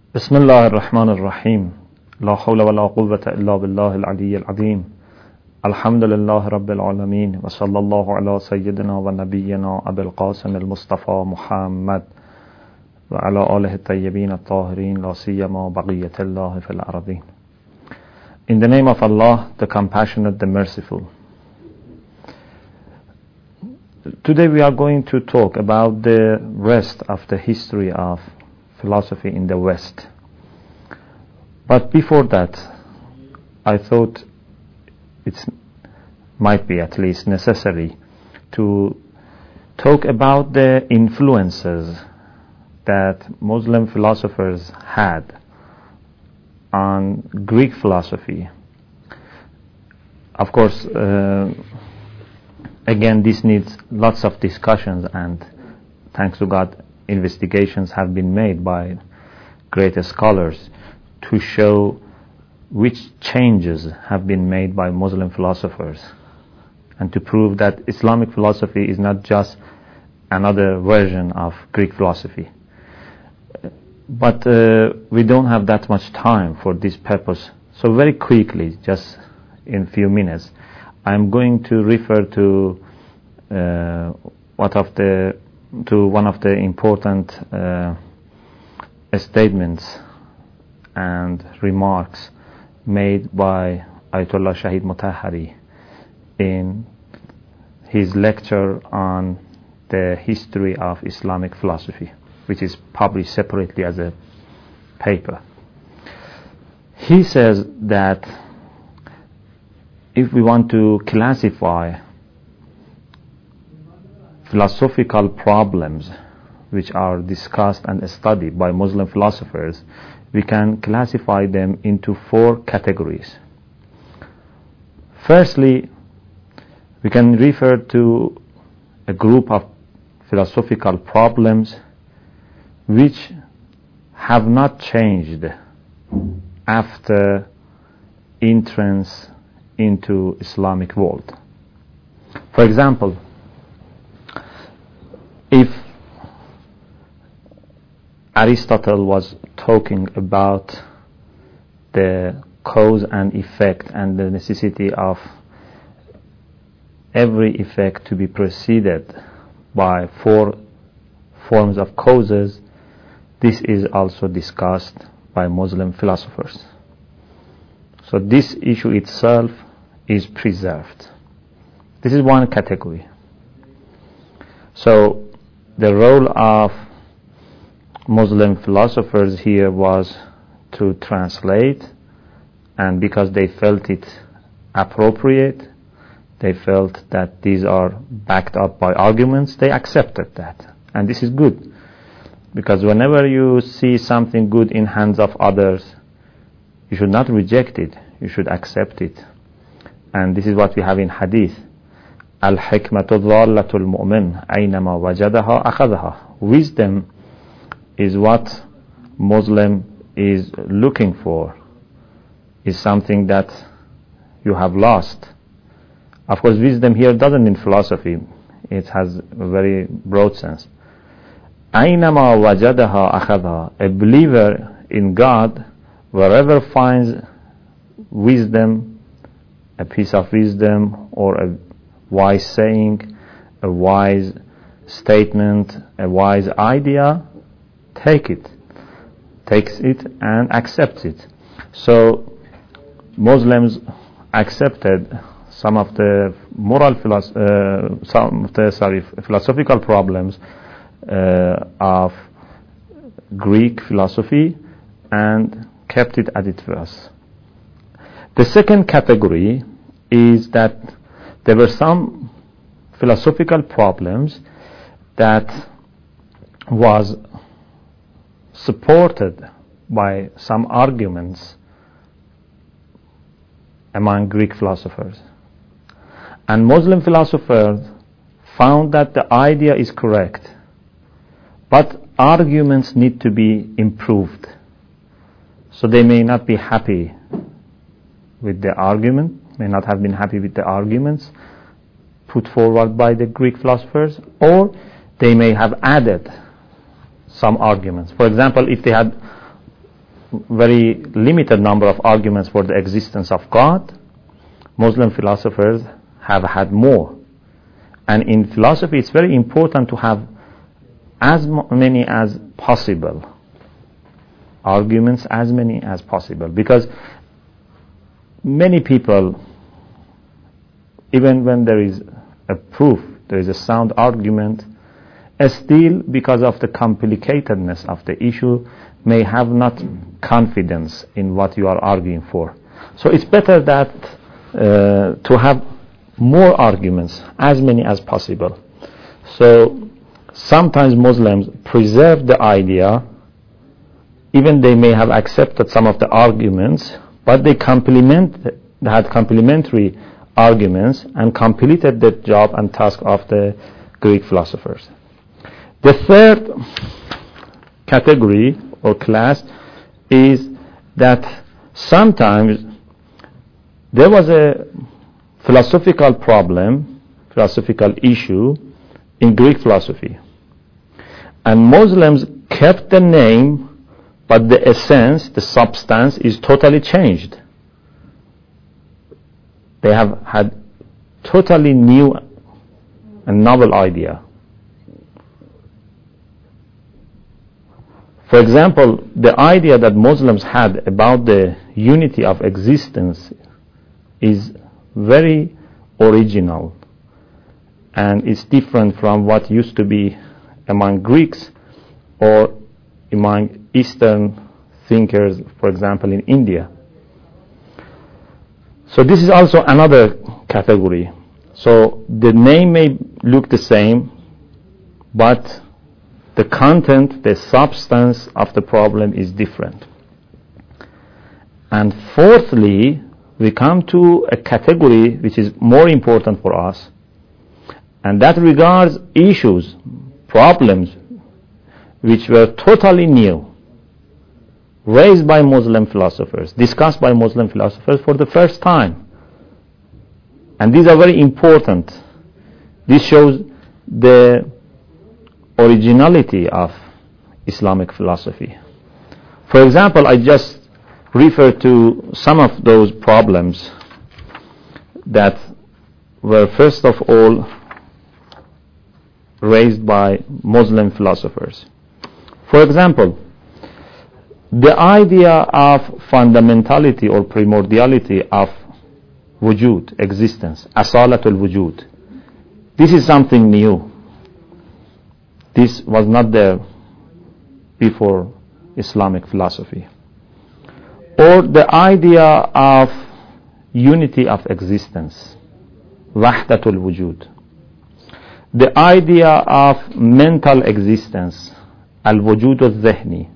بسم الله الرحمن الرحيم لا حول ولا قوة إلا بالله العلي العظيم الحمد لله رب العالمين وصلى الله على سيدنا ونبينا أبي القاسم المصطفى محمد وعلى آله الطيبين الطاهرين لا سيما بقية الله في الأرضين. In the name of Allah, the compassionate, the merciful. Today we are going to talk about the rest of the history of philosophy in the West. But before that, I thought it might be at least necessary to talk about the influences that Muslim philosophers had on Greek philosophy. Of course, again, this needs lots of discussions, and thanks to God, investigations have been made by great scholars to show which changes have been made by Muslim philosophers, and to prove that Islamic philosophy is not just another version of Greek philosophy. But we don't have that much time for this purpose. So very quickly, just in a few minutes, I'm going to refer to one of the important statements and remarks made by Ayatollah Shahid Mutahhari in his lecture on the history of Islamic philosophy, which is published separately as a paper. He says that if we want to classify philosophical problems which are discussed and studied by Muslim philosophers, we can classify them into four categories. Firstly, we can refer to a group of philosophical problems which have not changed after entrance into Islamic world. For example, if Aristotle was talking about the cause and effect and the necessity of every effect to be preceded by four forms of causes, this is also discussed by Muslim philosophers. So this issue itself is preserved. This is one category. So the role of Muslim philosophers here was to translate, and because they felt it appropriate, they felt that these are backed up by arguments, they accepted that. And this is good, because whenever you see something good in hands of others, you should not reject it, you should accept it. And this is what we have in hadith. Al-hikmatu dhallatul mu'min aynama wajadaha akhadhaha. Wisdom is what Muslim is looking for, is something that you have lost. Of course, wisdom here doesn't mean philosophy. It has a very broad sense. Aynama wajadaha akhadhaha. A believer in God, wherever finds wisdom, a piece of wisdom, or a wise saying, a wise statement, a wise idea, takes it and accepts it. So Muslims accepted some of the philosophical problems of Greek philosophy and kept it as it was. The second category is that there were some philosophical problems that was supported by some arguments among Greek philosophers. And Muslim philosophers found that the idea is correct, but arguments need to be improved. So they may not be happy with the argument, may not have been happy with the arguments put forward by the Greek philosophers, or they may have added some arguments. For example, if they had very limited number of arguments for the existence of God. Muslim philosophers have had more. And in philosophy, it's very important to have as many as possible arguments, as many as possible, because many people, even when there is a proof, there is a sound argument, still, because of the complicatedness of the issue, may have not confidence in what you are arguing for. So it's better that to have more arguments, as many as possible. So sometimes Muslims preserve the idea, even they may have accepted some of the arguments, but they had complementary arguments and completed the job and task of the Greek philosophers. The third category or class is that sometimes there was a philosophical problem, philosophical issue in Greek philosophy. And Muslims kept the name, but the essence, the substance is totally changed. They have had totally new and novel idea. For example, the idea that Muslims had about the unity of existence is very original, and it's different from what used to be among Greeks or among Eastern thinkers, for example, in India. So this is also another category. So the name may look the same, but the content, the substance of the problem is different. And fourthly, we come to a category which is more important for us, and that regards issues, problems which were totally new, raised by Muslim philosophers, discussed by Muslim philosophers for the first time. And these are very important. This shows the originality of Islamic philosophy. For example, I just refer to some of those problems that were first of all raised by Muslim philosophers. For example, the idea of fundamentality or primordiality of wujud, existence, asalatul wujud. This is something new. This was not there before Islamic philosophy. Or the idea of unity of existence, wahdatul wujud. The idea of mental existence, al-wujud al-zihni.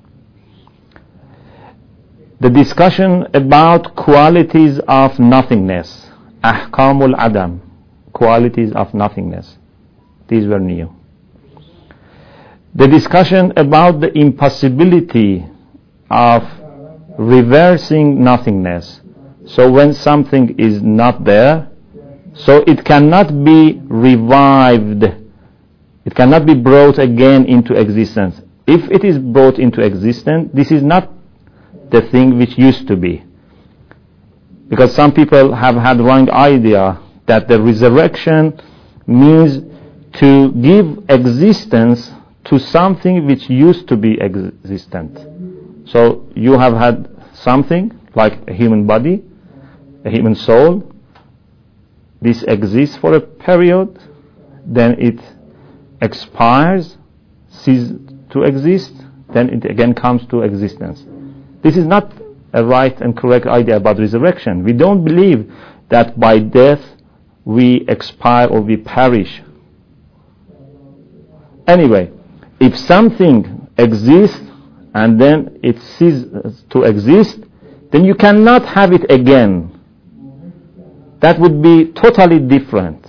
The discussion about qualities of nothingness, ahkamul adam, qualities of nothingness. These were new. The discussion about the impossibility of reversing nothingness. So when something is not there, so it cannot be revived. It cannot be brought again into existence. If it is brought into existence, this is not the thing which used to be. Because some people have had wrong idea that the resurrection means to give existence to something which used to be existent. So you have had something like a human body, a human soul. This exists for a period, then it expires, ceases to exist, then it again comes to existence. This is not a right and correct idea about resurrection. We don't believe that by death we expire or we perish. Anyway, if something exists and then it ceases to exist, then you cannot have it again. That would be totally different.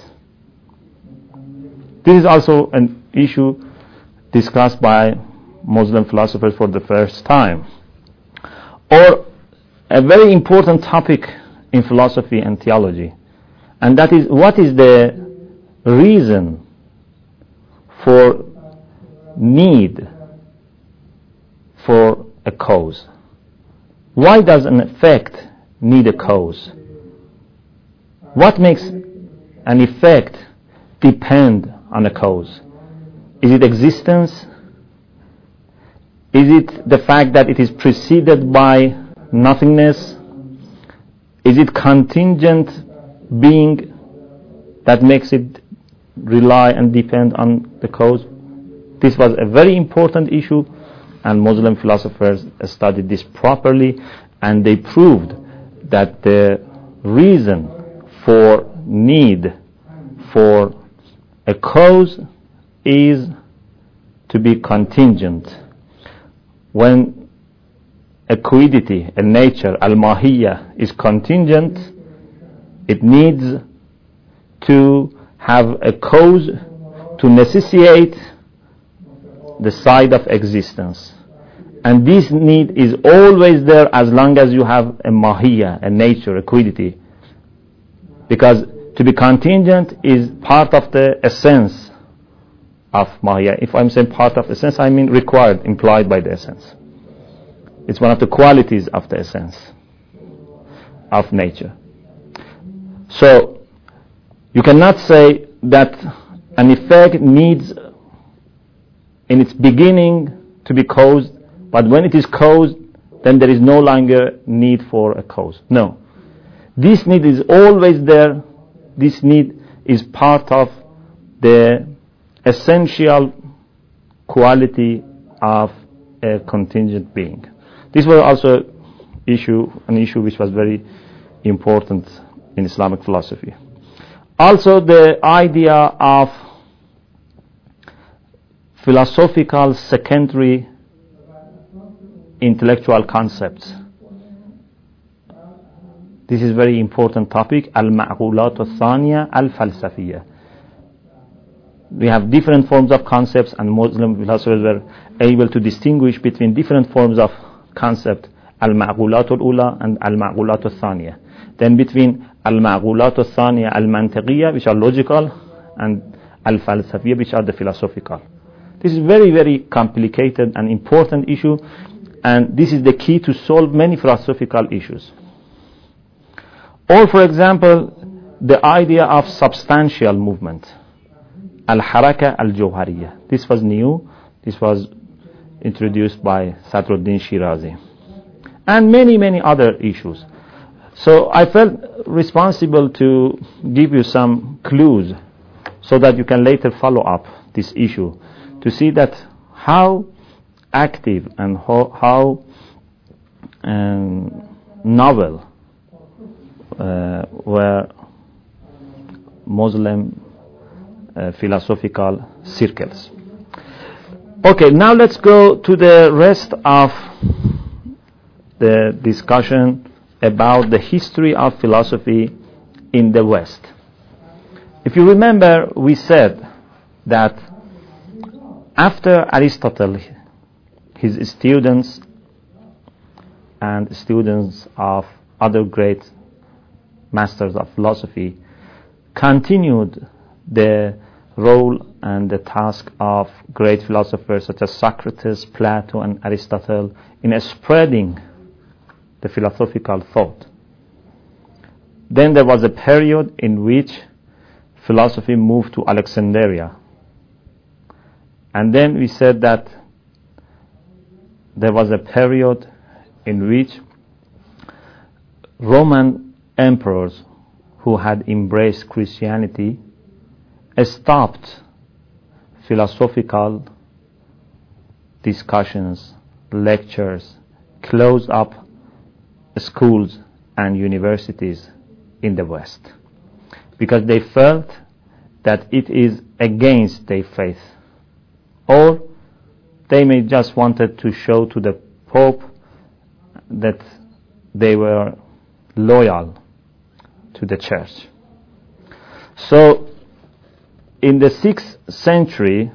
This is also an issue discussed by Muslim philosophers for the first time. Or a very important topic in philosophy and theology, and that is, what is the reason for need for a cause? Why does an effect need a cause? What makes an effect depend on a cause? Is it existence? Is it the fact that it is preceded by nothingness? Is it contingent being that makes it rely and depend on the cause? This was a very important issue, and Muslim philosophers studied this properly, and they proved that the reason for need for a cause is to be contingent. When a quiddity, a nature, al-mahiyya, is contingent, it needs to have a cause to necessitate the side of existence. And this need is always there as long as you have a mahiyya, a nature, a quiddity. Because to be contingent is part of the essence of mahiyya. If I'm saying part of essence, I mean required, implied by the essence. It's one of the qualities of the essence of nature. So you cannot say that an effect needs in its beginning to be caused, but when it is caused, then there is no longer need for a cause. No. This need is always there. This need is part of the essential quality of a contingent being. This was also an issue which was very important in Islamic philosophy. Also, the idea of philosophical secondary intellectual concepts. This is a very important topic. Al-ma'qulat al-thaniya al-falsafiyya. We have different forms of concepts, and Muslim philosophers were able to distinguish between different forms of concept, al-ma'qulat al-ula and al-ma'qulat al-thaniya. Then between al-ma'qulat al-thaniya al-mantiqiyya, which are logical, and al-falsafiyya, which are the philosophical. This is very, very complicated and important issue, and this is the key to solve many philosophical issues. Or, for example, the idea of substantial movement, al-haraka al-jawhariyya. This was new. This was introduced by Sadruddin Shirazi. And many, many other issues. So I felt responsible to give you some clues so that you can later follow up this issue to see that how active and how novel were Muslim philosophical circles. Okay, now let's go to the rest of the discussion about the history of philosophy in the West. If you remember, we said that after Aristotle, his students and students of other great masters of philosophy continued the role and the task of great philosophers such as Socrates, Plato, and Aristotle in spreading the philosophical thought. Then there was a period in which philosophy moved to Alexandria. And then we said that there was a period in which Roman emperors who had embraced Christianity stopped philosophical discussions, lectures, closed up schools and universities in the West because they felt that it is against their faith, or they may just wanted to show to the Pope that they were loyal to the church. So in the 6th century,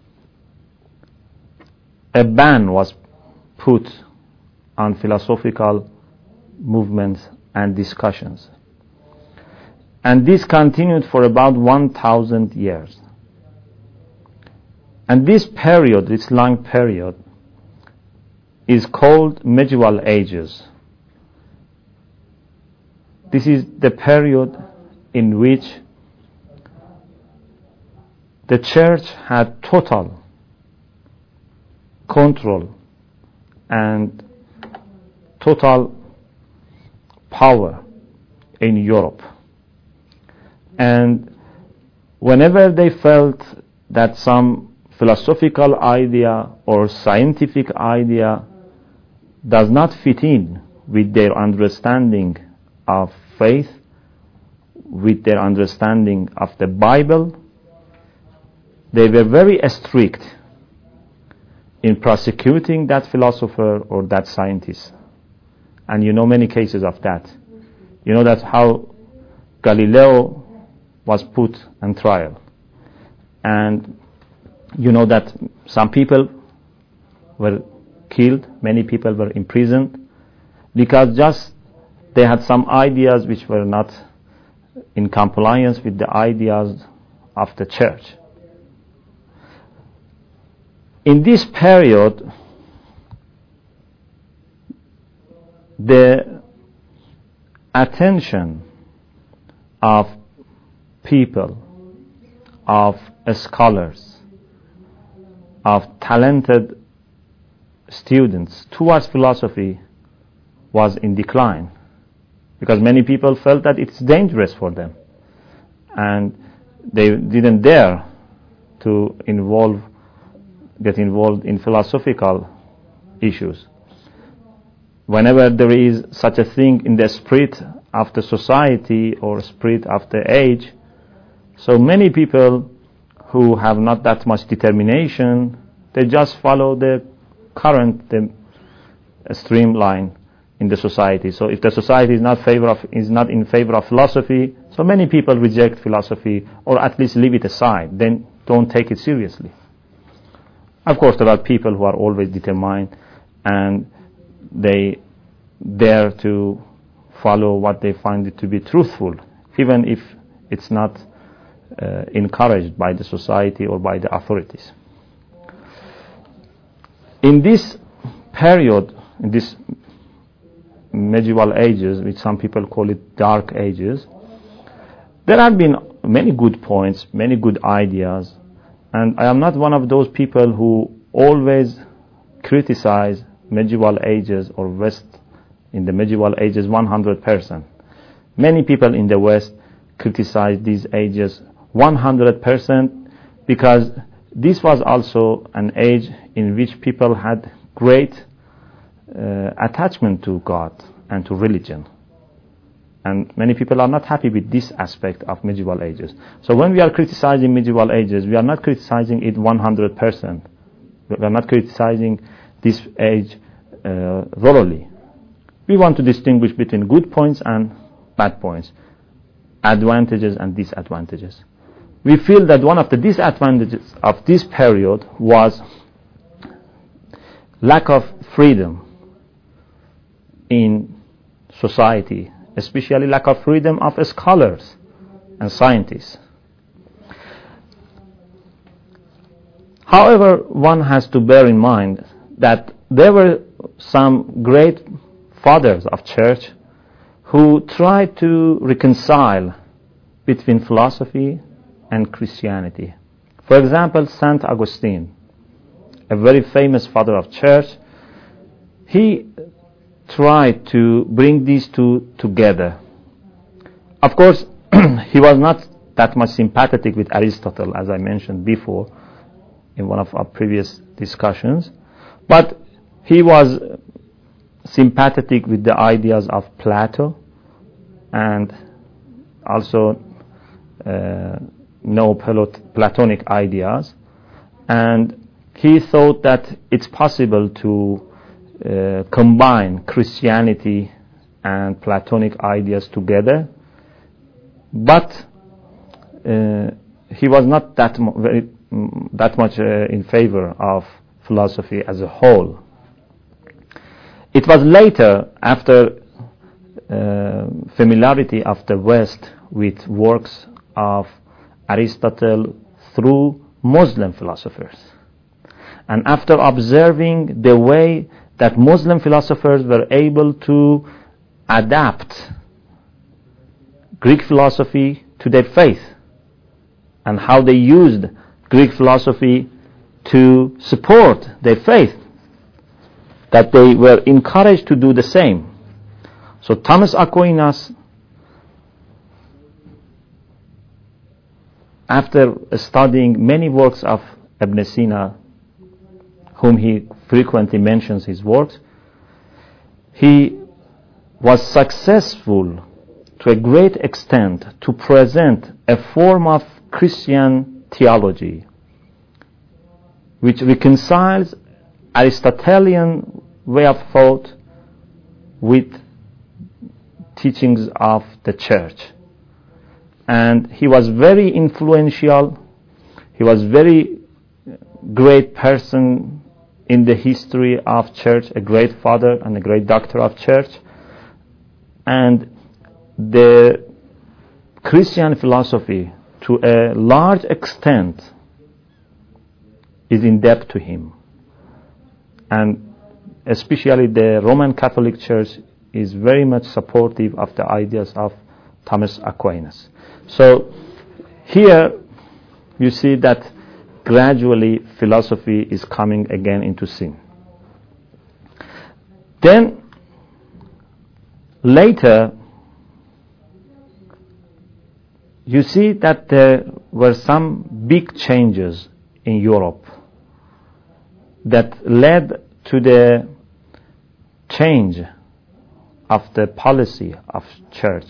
a ban was put on philosophical movements and discussions. And this continued for about 1,000 years. And this period, this long period, is called medieval ages. this is the period in which the church had total control and total power in Europe. And whenever they felt that some philosophical idea or scientific idea does not fit in with their understanding of faith, with their understanding of the Bible, they were very strict in prosecuting that philosopher or that scientist. And you know many cases of that. You know that how Galileo was put on trial. And you know that some people were killed, many people were imprisoned, because just they had some ideas which were not in compliance with the ideas of the church. In this period, the attention of people, of scholars, of talented students towards philosophy was in decline, because many people felt that it's dangerous for them, and they didn't dare to get involved in philosophical issues. Whenever there is such a thing in the spirit of the society or spirit of the age, so many people who have not that much determination, they just follow the current, the streamline in the society. So if the society is not in favor of philosophy, so many people reject philosophy or at least leave it aside, then don't take it seriously. Of course, there are people who are always determined and they dare to follow what they find it to be truthful, even if it's not encouraged by the society or by the authorities. In this period, in this medieval ages, which some people call it dark ages, there have been many good points, many good ideas, and I am not one of those people who always criticize medieval ages or West in the medieval ages 100%. Many people in the West criticize these ages 100% because this was also an age in which people had great attachment to God and to religion. And many people are not happy with this aspect of medieval ages. So when we are criticizing medieval ages, we are not criticizing it 100%. We are not criticizing this age thoroughly. We want to distinguish between good points and bad points, advantages and disadvantages. We feel that one of the disadvantages of this period was lack of freedom in society, especially lack of freedom of scholars and scientists. However, one has to bear in mind that there were some great fathers of church who tried to reconcile between philosophy and Christianity. For example, St. Augustine, a very famous father of church, he tried to bring these two together. Of course, he was not that much sympathetic with Aristotle, as I mentioned before in one of our previous discussions, but he was sympathetic with the ideas of Plato and also Platonic ideas, and he thought that it's possible to combine Christianity and Platonic ideas together, but he was not that much in favor of philosophy as a whole. It was later, after familiarity of the West with works of Aristotle through Muslim philosophers, and after observing the way that Muslim philosophers were able to adapt Greek philosophy to their faith, and how they used Greek philosophy to support their faith, that they were encouraged to do the same. So Thomas Aquinas, after studying many works of Ibn Sina, whom he frequently mentions his works, he was successful to a great extent to present a form of Christian theology which reconciles Aristotelian way of thought with teachings of the church. And he was very influential. He was very great person in the history of church, a great father and a great doctor of church. And the Christian philosophy, to a large extent, is in debt to him. And especially the Roman Catholic Church is very much supportive of the ideas of Thomas Aquinas. So here you see that gradually philosophy is coming again into scene. Then later you see that there were some big changes in Europe that led to the change of the policy of church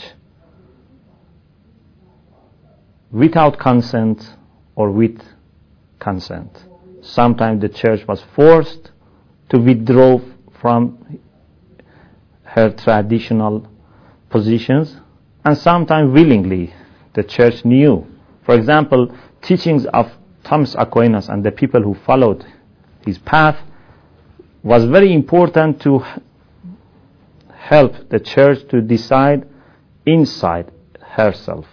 without consent or with consent. Sometimes the church was forced to withdraw from her traditional positions, and sometimes willingly the church knew. For example, teachings of Thomas Aquinas and the people who followed his path was very important to help the church to decide inside herself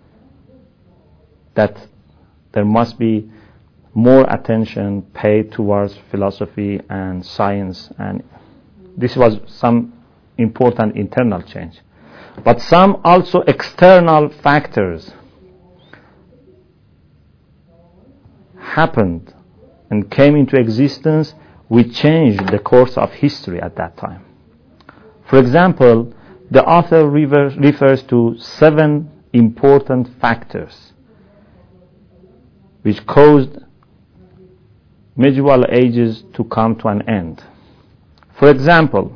that there must be more attention paid towards philosophy and science, and this was some important internal change. But some also external factors happened and came into existence which changed the course of history at that time. For example, the author refers to 7 important factors which caused medieval ages to come to an end. For example,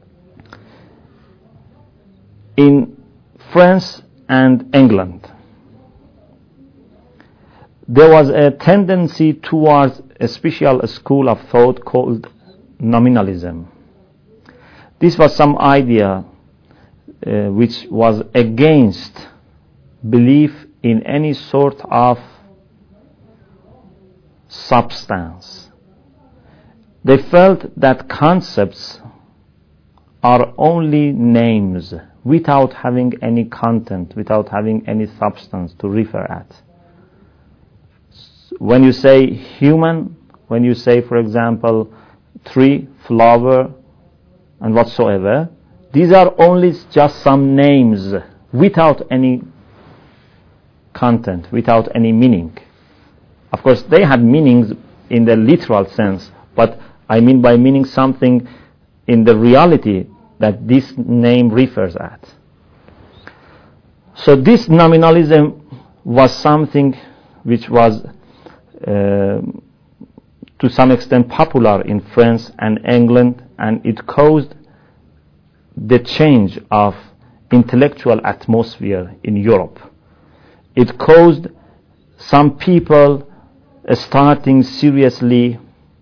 in France and England, there was a tendency towards a special school of thought called nominalism. This was some idea which was against belief in any sort of substance. They felt that concepts are only names without having any content, without having any substance to refer at. When you say human, when you say, for example, tree, flower, and whatsoever, these are only just some names without any content, without any meaning. Of course, they had meanings in the literal sense, but I mean by meaning something in the reality that this name refers at. So this nominalism was something which was to some extent popular in France and England, and it caused the change of intellectual atmosphere in Europe. It caused some people starting seriously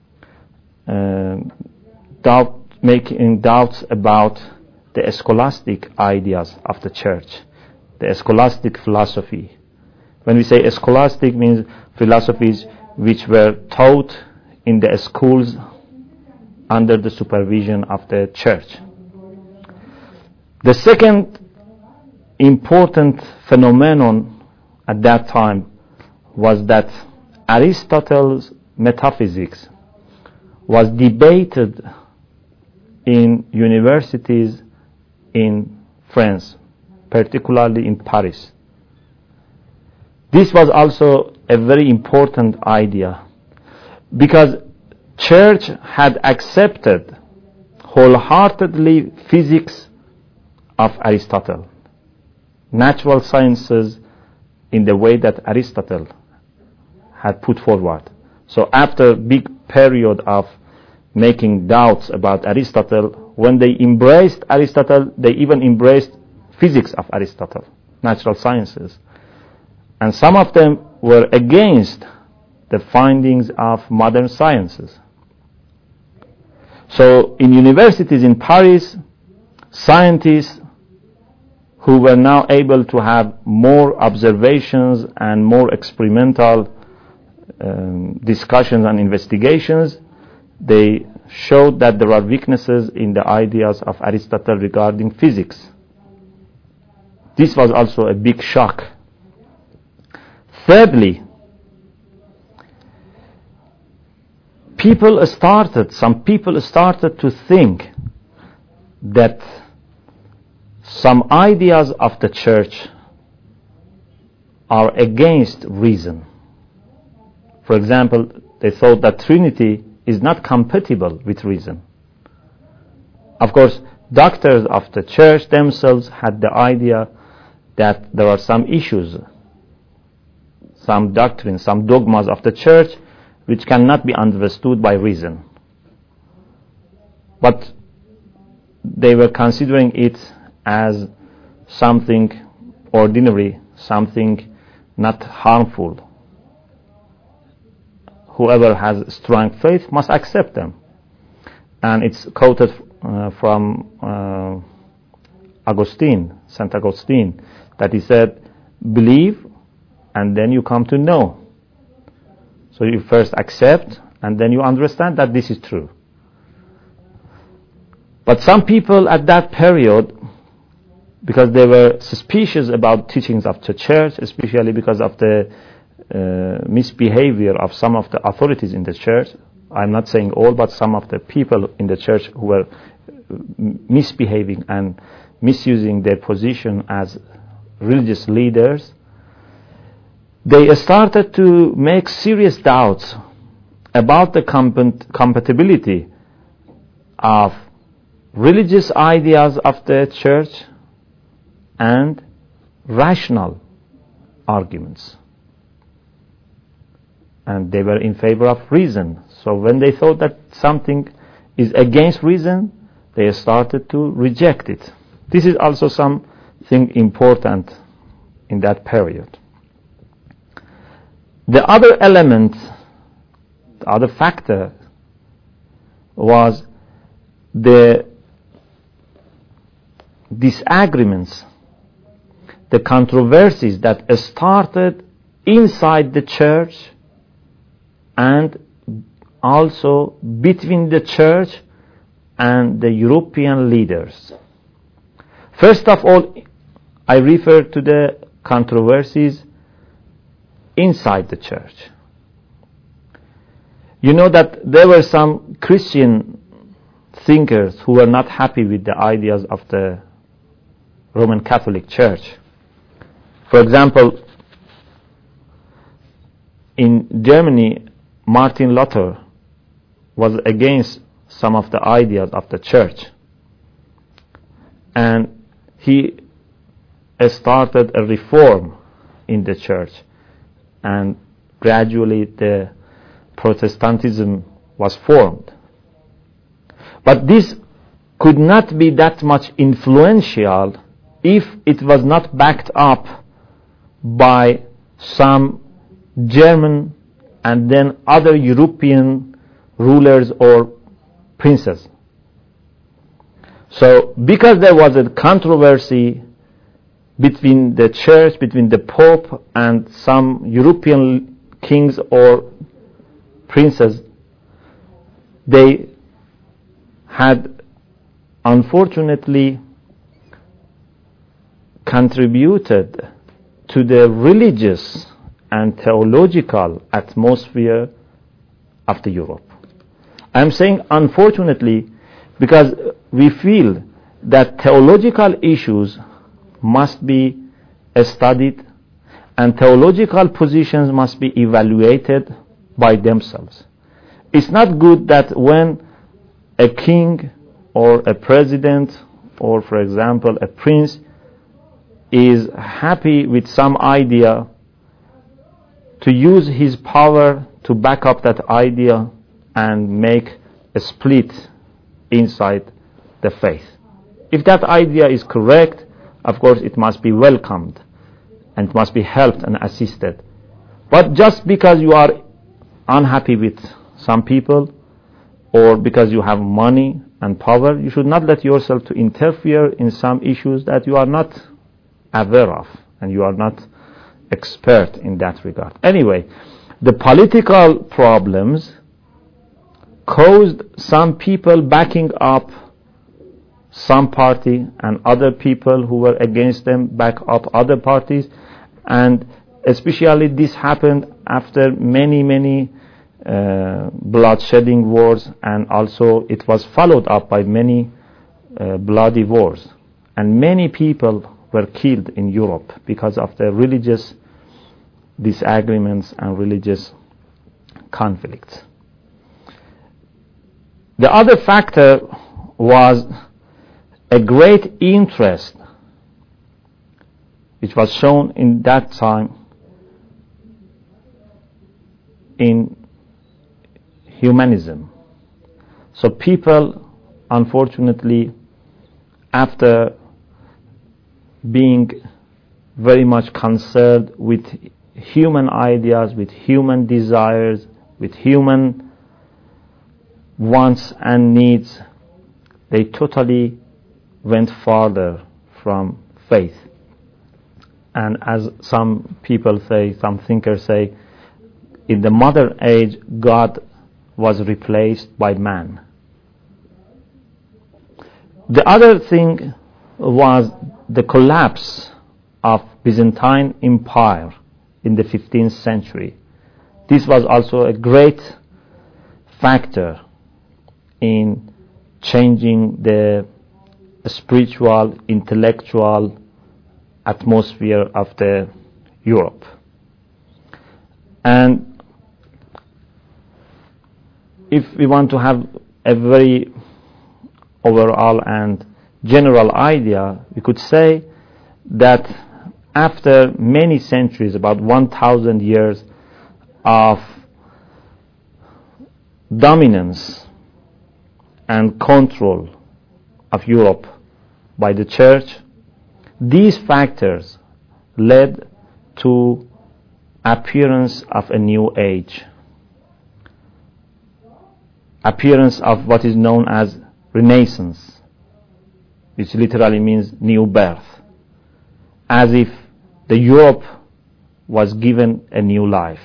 making doubts about the scholastic ideas of the church, the scholastic philosophy. When we say scholastic, means philosophies which were taught in the schools under the supervision of the church. The second important phenomenon at that time was that Aristotle's metaphysics was debated in universities in France particularly in Paris. This was also a very important idea because church had accepted wholeheartedly physics of Aristotle, natural sciences in the way that Aristotle had put forward. So after a big period of making doubts about Aristotle, when they embraced Aristotle, they even embraced physics of Aristotle, natural sciences. And some of them were against the findings of modern sciences. So in universities in Paris, scientists who were now able to have more observations and more experimental discussions and investigations, they showed that there are weaknesses in the ideas of Aristotle regarding physics. This was also a big shock. Thirdly, some people started to think that some ideas of the church are against reason. For example, they thought that Trinity is not compatible with reason. Of course, doctors of the church themselves had the idea that there are some issues, some doctrines, some dogmas of the church which cannot be understood by reason. But they were considering it as something ordinary, something not harmful. Whoever has strong faith must accept them. And it's quoted from St. Augustine, that he said, believe and then you come to know. So you first accept and then you understand that this is true. But some people at that period, because they were suspicious about teachings of the church, especially because of the misbehavior of some of the authorities in the church, I'm not saying all, but some of the people in the church who were misbehaving and misusing their position as religious leaders, they started to make serious doubts about the compatibility of religious ideas of the church and rational arguments. And they were in favor of reason. So when they thought that something is against reason, they started to reject it. This is also something important in that period. The other element, the other factor, was the disagreements, the controversies that started inside the church and also between the church and the European leaders. First of all, I refer to the controversies inside the church. You know that there were some Christian thinkers who were not happy with the ideas of the Roman Catholic Church. For example, in Germany, Martin Luther was against some of the ideas of the church. And he started a reform in the church. And gradually the Protestantism was formed. But this could not be that much influential if it was not backed up by some German and then other European rulers or princes. So because there was a controversy between the church, between the Pope and some European kings or princes, they had unfortunately contributed to the religious and theological atmosphere of the Europe. I'm saying unfortunately because we feel that theological issues must be studied, and theological positions must be evaluated by themselves. It's not good that when a king or a president or, for example, a prince is happy with some idea, to use his power to back up that idea and make a split inside the faith. If that idea is correct, of course it must be welcomed and must be helped and assisted. But just because you are unhappy with some people or because you have money and power, you should not let yourself to interfere in some issues that you are not aware of and you are not expert in that regard. Anyway, the political problems caused some people backing up some party and other people who were against them back up other parties, and especially this happened after many bloodshedding wars, and also it was followed up by many bloody wars, and many people were killed in Europe because of the religious disagreements and religious conflicts. The other factor was a great interest which was shown in that time in humanism. So people, unfortunately, after being very much concerned with human ideas, with human desires, with human wants and needs, they totally went farther from faith. And as some people say, some thinkers say, in the modern age, God was replaced by man. The other thing was the collapse of Byzantine Empire in the 15th century. This was also a great factor in changing the spiritual, intellectual atmosphere of the Europe. And if we want to have a very overall and general idea, we could say that after many centuries, about 1,000 years of dominance and control of Europe by the church, these factors led to appearance of a new age, appearance of what is known as Renaissance, which literally means new birth, as if the Europe was given a new life.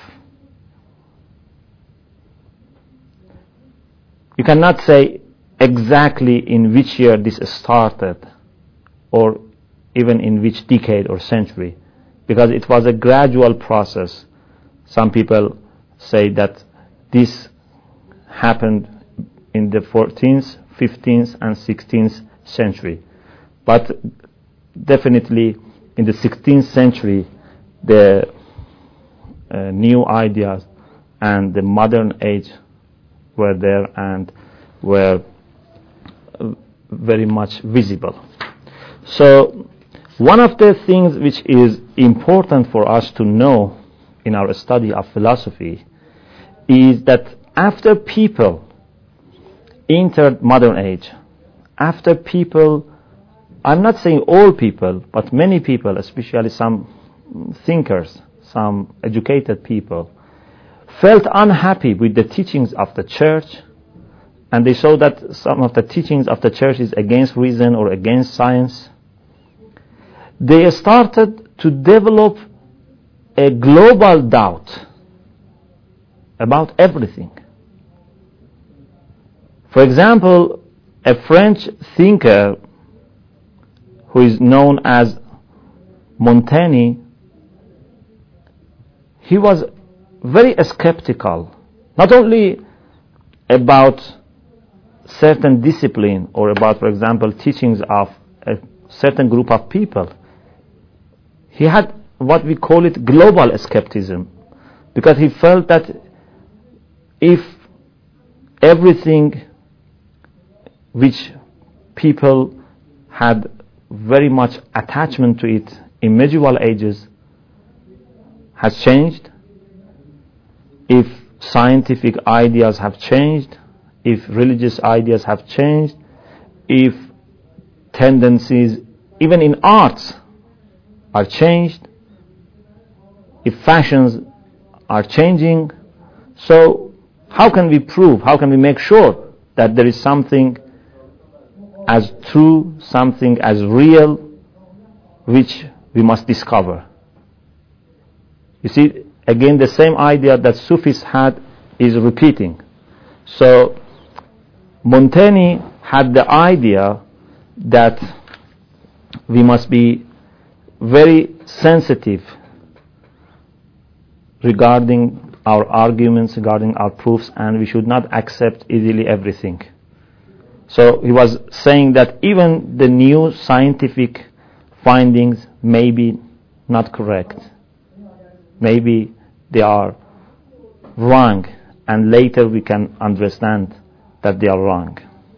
You cannot say exactly in which year this started, or even in which decade or century, because it was a gradual process. Some people say that this happened in the 14th, 15th, and 16th century. But definitely in the 16th century, the new ideas and the modern age were there and were very much visible. So one of the things which is important for us to know in our study of philosophy is that after people entered modern age, after people, I'm not saying all people, but many people, especially some thinkers, some educated people, felt unhappy with the teachings of the church, and they saw that some of the teachings of the church is against reason or against science. They started to develop a global doubt about everything. For example, a French thinker who is known as Montaigne, he was very skeptical, not only about certain discipline or about, for example, teachings of a certain group of people. he had what we call it global skepticism, because he felt that if everything which people had very much attachment to it in medieval ages has changed, if scientific ideas have changed, if religious ideas have changed, if tendencies even in arts are changed, if fashions are changing, so how can we prove, how can we make sure that there is something as true, something as real, which we must discover? You see, again, the same idea that Sufis had is repeating. So Montaigne had the idea that we must be very sensitive regarding our arguments, regarding our proofs, and we should not accept easily everything. So he was saying that even the new scientific findings may be not correct. Maybe they are wrong, and later we can understand that they are wrong.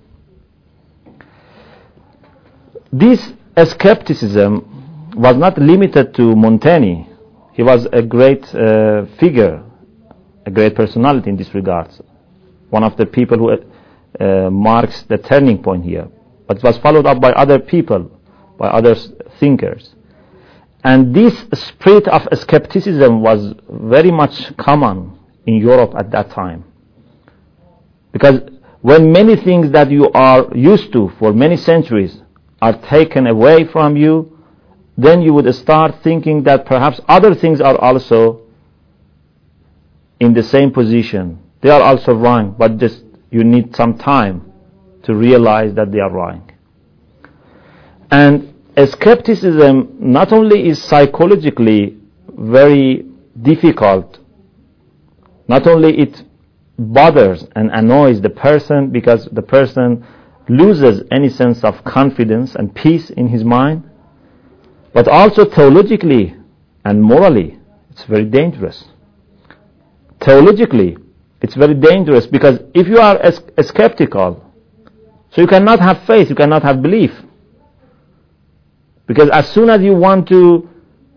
This skepticism was not limited to Montaigne. He was a great figure, a great personality in this regard. One of the people who marks the turning point here. But it was followed up by other people, by other thinkers. And this spirit of skepticism was very much common in Europe at that time. Because when many things that you are used to for many centuries are taken away from you, then you would start thinking that perhaps other things are also in the same position. They are also wrong, but just you need some time to realize that they are wrong. And skepticism not only is psychologically very difficult, not only it bothers and annoys the person because the person loses any sense of confidence and peace in his mind, but also theologically and morally it's very dangerous. Theologically it's very dangerous because if you are skeptical, so you cannot have faith, you cannot have belief. Because as soon as you want to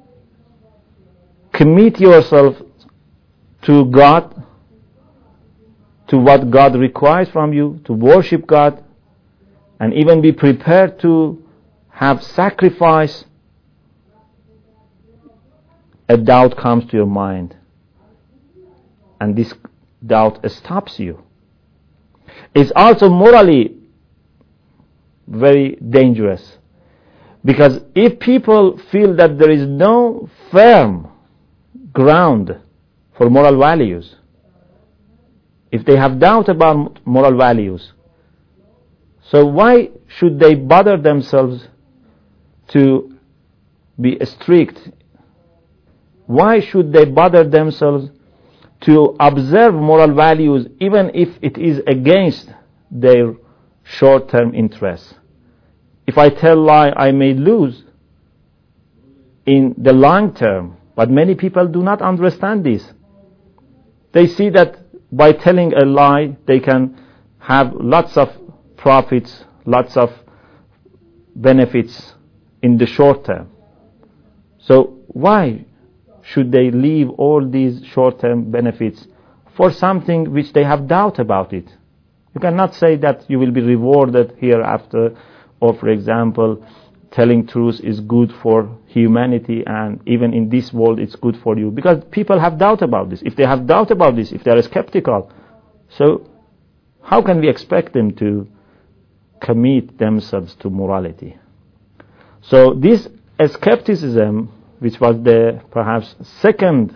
commit yourself to God, to what God requires from you, to worship God, and even be prepared to have sacrifice, a doubt comes to your mind. And this doubt stops you. It's also morally very dangerous. Because if people feel that there is no firm ground for moral values, if they have doubt about moral values, so why should they bother themselves to be strict? Why should they bother themselves to observe moral values even if it is against their short-term interests? If I tell a lie, I may lose in the long term. But many people do not understand this. They see that by telling a lie, they can have lots of profits, lots of benefits in the short term. So why should they leave all these short-term benefits for something which they have doubt about it? You cannot say that you will be rewarded hereafter, or for example, telling truth is good for humanity and even in this world it's good for you. Because people have doubt about this. If they have doubt about this, if they are skeptical, so how can we expect them to commit themselves to morality? So this skepticism, which was the perhaps second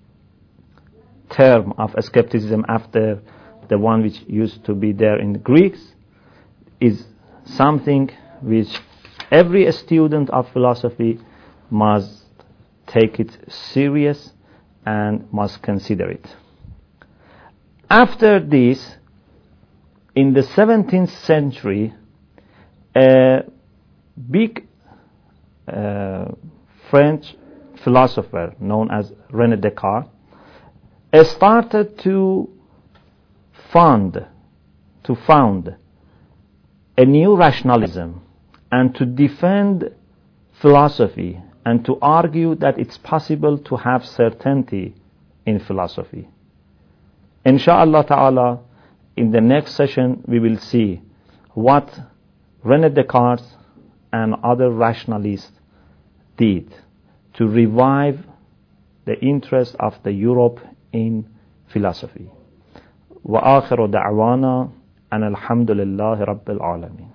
term of skepticism after the one which used to be there in the Greeks, is something which every student of philosophy must take it serious and must consider it. After this, in the 17th century, a big French philosopher known as René Descartes, started to found a new rationalism and to defend philosophy and to argue that it's possible to have certainty in philosophy. Insha'Allah ta'ala, in the next session we will see what René Descartes and other rationalists did to revive the interest of the Europe in philosophy. وآخر دعوانا أن الحمد لله رب العالمين.